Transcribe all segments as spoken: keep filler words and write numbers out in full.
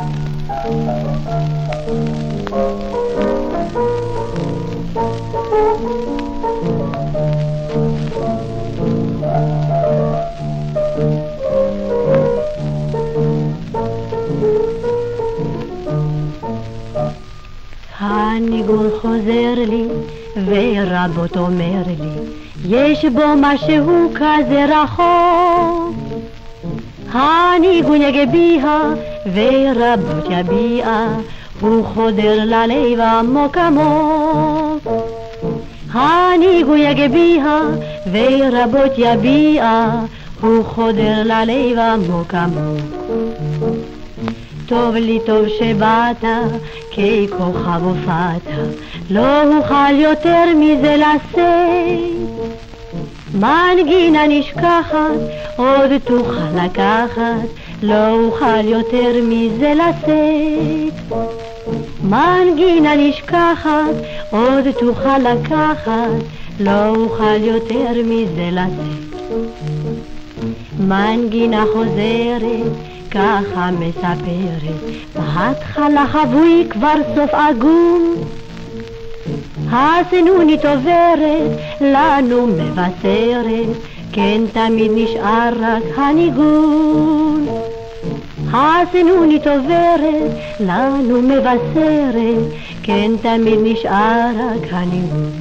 הניגון חוזר לי ורבות אומר לי יש בו משהו כזה רחוק. הניגון יגביה ורבות יביע הוא חודר ללב עמוק עמוק. הניגון יגביה ורבות יביע הוא חודר ללב עמוק עמוק. טוב לי טוב שבאת ככוכב הופעת לא אוכל יותר מזה לשאת. מנגינה נשכחת עוד תוכל לקחת לא אוכל יותר מזה לשאת. מנגינה נשכחת עוד תוכל לקחת לא אוכל יותר מזה לשאת. מנגינה חוזרת ככה מספרת בהתחלה חבוי כבר סוף עגום. הסנונית עוברת לנו מבשרת כן תמיד נשאר רק הניגון. הסנונית עוברת לנו מבשרת כן תמיד נשאר רק הניגון.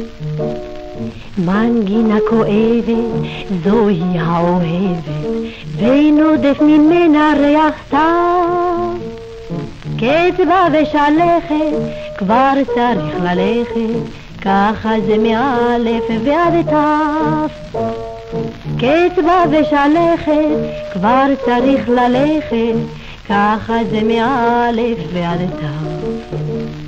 מנגינה כואבת זוהי האוהבת ונודף ממנה ריח סתיו. קצבה ושלכת כבר צריך ללכת ככה זה מאלף ועד תף. קצבה ושלכת כבר צריך ללכת ככה זה מאלף ועד תף.